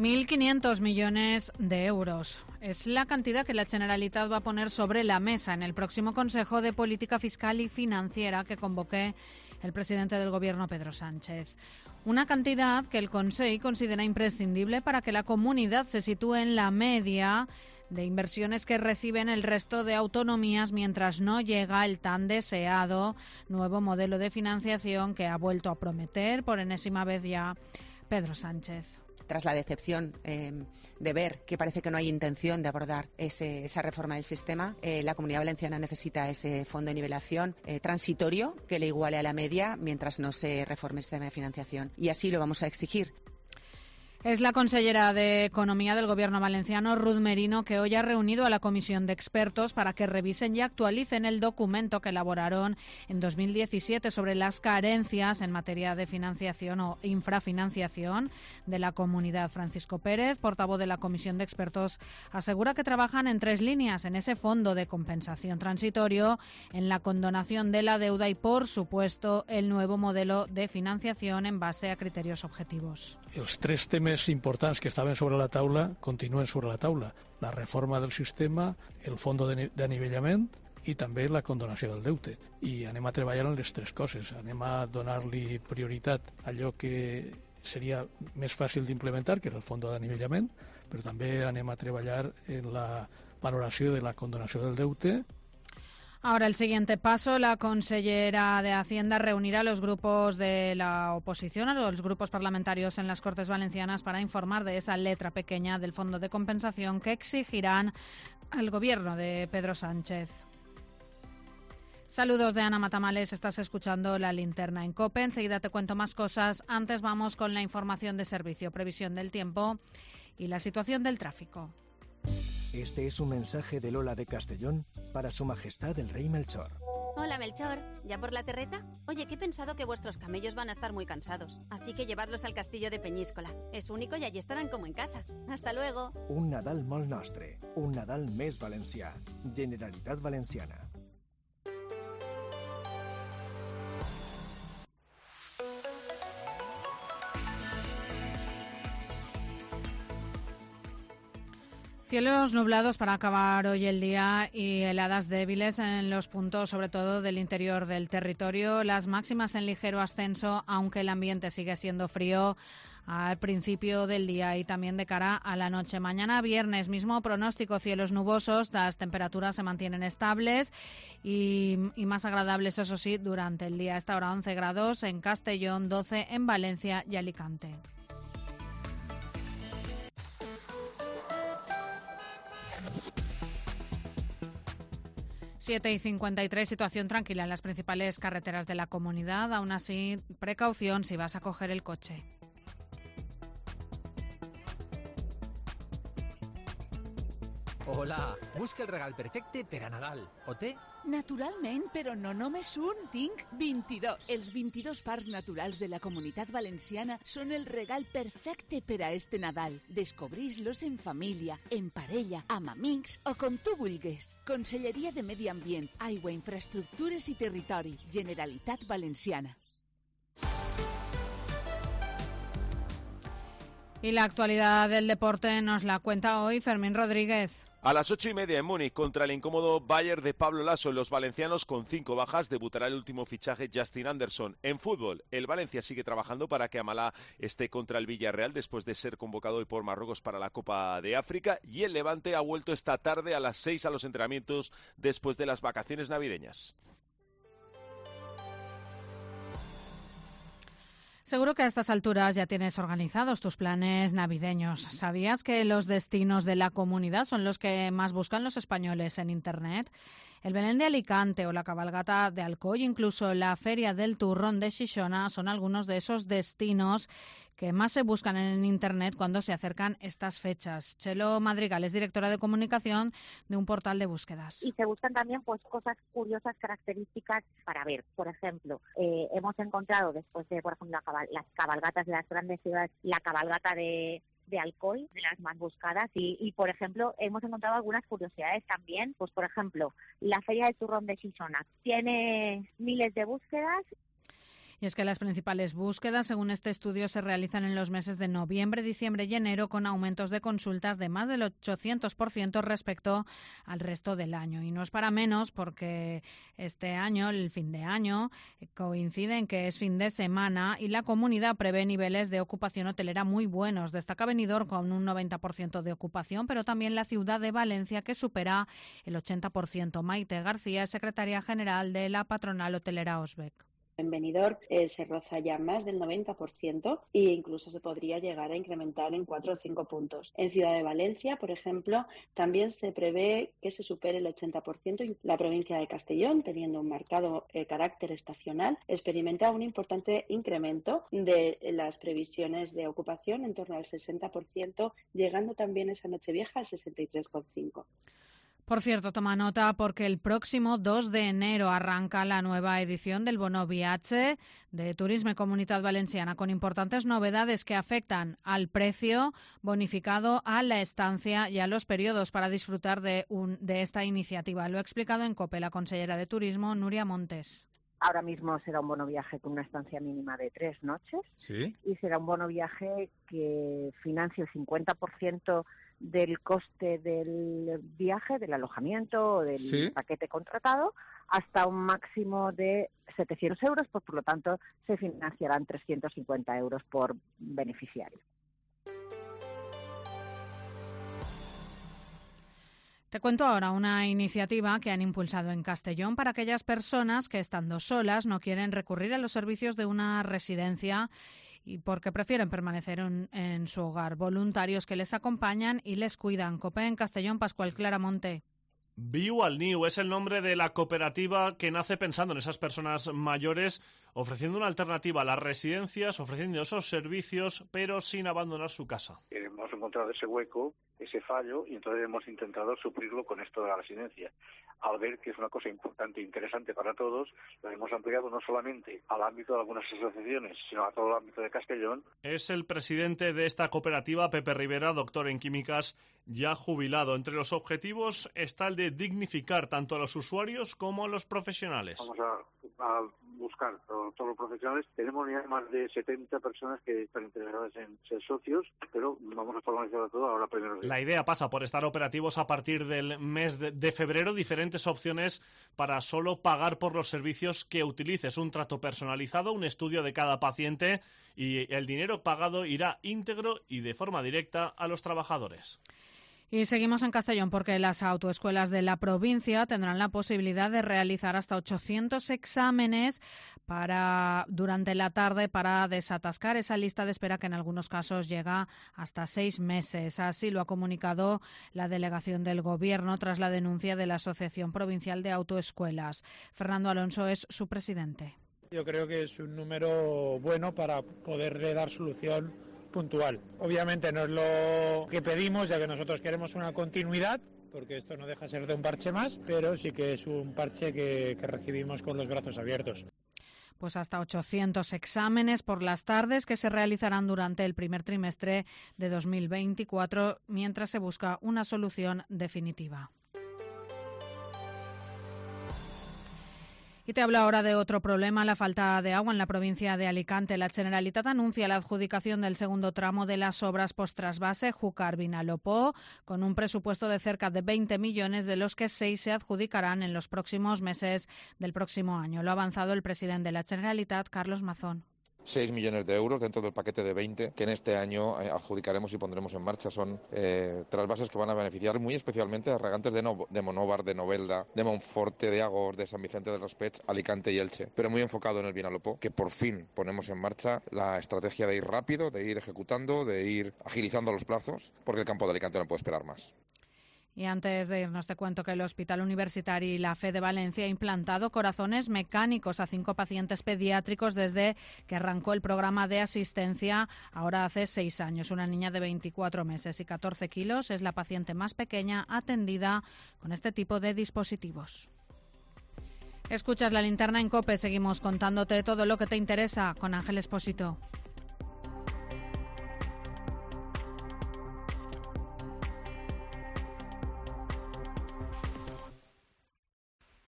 1.500 millones de euros. Es la cantidad que la Generalitat va a poner sobre la mesa en el próximo Consejo de Política Fiscal y Financiera que convoque el presidente del Gobierno, Pedro Sánchez. Una cantidad que el Consell considera imprescindible para que la comunidad se sitúe en la media de inversiones que reciben el resto de autonomías mientras no llega el tan deseado nuevo modelo de financiación que ha vuelto a prometer por enésima vez ya Pedro Sánchez. Tras la decepción de ver que parece que no hay intención de abordar esa reforma del sistema, la Comunidad Valenciana necesita ese fondo de nivelación transitorio que le iguale a la media mientras no se reforme el sistema de financiación. Y así lo vamos a exigir. Es la consellera de Economía del Gobierno valenciano, Ruth Merino, que hoy ha reunido a la comisión de expertos para que revisen y actualicen el documento que elaboraron en 2017 sobre las carencias en materia de financiación o infrafinanciación de la comunidad. Francisco Pérez, portavoz de la comisión de expertos, asegura que trabajan en 3 líneas, en ese fondo de compensación transitorio, en la condonación de la deuda y, por supuesto, el nuevo modelo de financiación en base a criterios objetivos. Els 3 temes importants que estaven sobre la taula continuen sobre la taula. La reforma del sistema, el fondo d'anivellament i també la condonació del deute. I anem a treballar en les 3 coses. Anem a donar-li prioritat a allò que seria més fàcil d'implementar, que és el fons d'anivellament, però també anem a treballar en la valoració de la condonació del deute. Ahora el siguiente paso, la consellera de Hacienda reunirá a los grupos de la oposición, a los grupos parlamentarios en las Cortes Valencianas para informar de esa letra pequeña del fondo de compensación que exigirán al gobierno de Pedro Sánchez. Saludos de Ana Matamales, estás escuchando La Linterna en COPE. Enseguida te cuento más cosas. Antes vamos con la información de servicio, previsión del tiempo y la situación del tráfico. Este es un mensaje de Lola de Castellón para Su Majestad el Rey Melchor. Hola Melchor, ¿ya por la terreta? Oye, que he pensado que vuestros camellos van a estar muy cansados, así que llevadlos al castillo de Peñíscola. Es único y allí estarán como en casa. Hasta luego. Un Nadal molt nostre, un Nadal més valencià. Generalitat Valenciana. Cielos nublados para acabar hoy el día y heladas débiles en los puntos, sobre todo del interior del territorio. Las máximas en ligero ascenso, aunque el ambiente sigue siendo frío al principio del día y también de cara a la noche. Mañana viernes, mismo pronóstico, cielos nubosos, las temperaturas se mantienen estables y más agradables, eso sí, durante el día. A esta hora 11 grados en Castellón, 12 en Valencia y Alicante. Siete y 53, situación tranquila en las principales carreteras de la comunidad. Aún así, precaución si vas a coger el coche. Hola, busca el regal perfecte per a Nadal. O té? Naturalment, però no només un, tinc 22. Els 22 parcs naturals de la Comunitat Valenciana són el regal perfecte per a este Nadal. Descobrís-los en família, en parella, amb amics o com tu vulgues. Conselleria de Medi Ambient, Aigua, Infraestructures i Territori, Generalitat Valenciana. Y la actualidad del deporte nos la cuenta hoy Fermín Rodríguez. A las 8:30 en Múnich, contra el incómodo Bayern de Pablo Lasso, los valencianos con 5 bajas, debutará el último fichaje Justin Anderson. En fútbol, el Valencia sigue trabajando para que Amalá esté contra el Villarreal después de ser convocado hoy por Marruecos para la Copa de África, y el Levante ha vuelto esta tarde a las 6 a los entrenamientos después de las vacaciones navideñas. Seguro que a estas alturas ya tienes organizados tus planes navideños. ¿Sabías que los destinos de la comunidad son los que más buscan los españoles en Internet? El Belén de Alicante o la cabalgata de Alcoy, incluso la Feria del Turrón de Xixona, son algunos de esos destinos que más se buscan en Internet cuando se acercan estas fechas. Chelo Madrigal es directora de comunicación de un portal de búsquedas. Y se buscan también pues cosas curiosas, características para ver. Por ejemplo, hemos encontrado después de, por ejemplo, las cabalgatas de las grandes ciudades, la cabalgata de Alcoy, de las más buscadas, y por ejemplo hemos encontrado algunas curiosidades también, pues por ejemplo la Feria del Turrón de Xixona tiene miles de búsquedas. Y es que las principales búsquedas, según este estudio, se realizan en los meses de noviembre, diciembre y enero, con aumentos de consultas de más del 800% respecto al resto del año. Y no es para menos, porque este año, el fin de año, coincide en que es fin de semana y la comunidad prevé niveles de ocupación hotelera muy buenos. Destaca Benidorm con un 90% de ocupación, pero también la ciudad de Valencia, que supera el 80%. Maite García es secretaria general de la patronal hotelera Osbec. En Benidorm se roza ya más del 90% e incluso se podría llegar a incrementar en 4 o 5 puntos. En Ciudad de Valencia, por ejemplo, también se prevé que se supere el 80%. La provincia de Castellón, teniendo un marcado carácter estacional, experimenta un importante incremento de las previsiones de ocupación en torno al 60%, llegando también esa Nochevieja al 63,5%. Por cierto, toma nota porque el próximo 2 de enero arranca la nueva edición del Bono Viatge de Turisme y Comunitat Valenciana, con importantes novedades que afectan al precio bonificado, a la estancia y a los periodos para disfrutar de esta iniciativa. Lo ha explicado en COPE la consellera de Turismo, Núria Montes. Ahora mismo será un bono viaje con una estancia mínima de 3 noches. ¿Sí? Y será un bono viaje que financie el 50% del coste del viaje, del alojamiento o del paquete contratado, hasta un máximo de 700 euros, pues por lo tanto se financiarán 350 euros por beneficiario. Te cuento ahora una iniciativa que han impulsado en Castellón para aquellas personas que, estando solas, no quieren recurrir a los servicios de una residencia y porque prefieren permanecer en su hogar. Voluntarios que les acompañan y les cuidan. COPE en Castellón, Pascual Claramonte. Viu al Niu es el nombre de la cooperativa que nace pensando en esas personas mayores, ofreciendo una alternativa a las residencias, ofreciendo esos servicios, pero sin abandonar su casa. Hemos encontrado ese hueco, ese fallo, y entonces hemos intentado suplirlo con esto de la residencia. Al ver que es una cosa importante e interesante para todos, lo hemos ampliado no solamente al ámbito de algunas asociaciones, sino a todo el ámbito de Castellón. Es el presidente de esta cooperativa, Pepe Rivera, doctor en químicas, ya jubilado. Entre los objetivos está el de dignificar tanto a los usuarios como a los profesionales. Vamos a buscar a todos los profesionales. Tenemos ya más de 70 personas que están interesadas en ser socios, pero vamos a formalizar todo ahora primero. La idea pasa por estar operativos a partir del mes de febrero, diferentes opciones para solo pagar por los servicios que utilices, un trato personalizado, un estudio de cada paciente, y el dinero pagado irá íntegro y de forma directa a los trabajadores. Y seguimos en Castellón porque las autoescuelas de la provincia tendrán la posibilidad de realizar hasta 800 exámenes durante la tarde para desatascar esa lista de espera que en algunos casos llega hasta 6 meses. Así lo ha comunicado la delegación del Gobierno tras la denuncia de la Asociación Provincial de Autoescuelas. Fernando Alonso es su presidente. Yo creo que es un número bueno para poderle dar solución puntual. Obviamente no es lo que pedimos, ya que nosotros queremos una continuidad, porque esto no deja de ser de un parche más, pero sí que es un parche que recibimos con los brazos abiertos. Pues hasta 800 exámenes por las tardes que se realizarán durante el primer trimestre de 2024, mientras se busca una solución definitiva. Y te hablo ahora de otro problema, la falta de agua en la provincia de Alicante. La Generalitat anuncia la adjudicación del segundo tramo de las obras post-trasvase Júcar-Vinalopó, con un presupuesto de cerca de 20 millones, de los que 6 se adjudicarán en los próximos meses del próximo año. Lo ha avanzado el presidente de la Generalitat, Carlos Mazón. 6 millones de euros dentro del paquete de 20 que en este año adjudicaremos y pondremos en marcha. Son trasvases que van a beneficiar muy especialmente a regantes de Monóvar, de Novelda, de Monforte, de Agor, de San Vicente del Raspeig, Alicante y Elche, pero muy enfocado en el Vinalopó, que por fin ponemos en marcha la estrategia de ir rápido, de ir ejecutando, de ir agilizando los plazos, porque el campo de Alicante no puede esperar más. Y antes de irnos te cuento que el Hospital Universitario y la Fe de Valencia ha implantado corazones mecánicos a 5 pacientes pediátricos desde que arrancó el programa de asistencia ahora hace 6 años. Una niña de 24 meses y 14 kilos es la paciente más pequeña atendida con este tipo de dispositivos. Escuchas La Linterna en COPE. Seguimos contándote todo lo que te interesa con Ángel Expósito.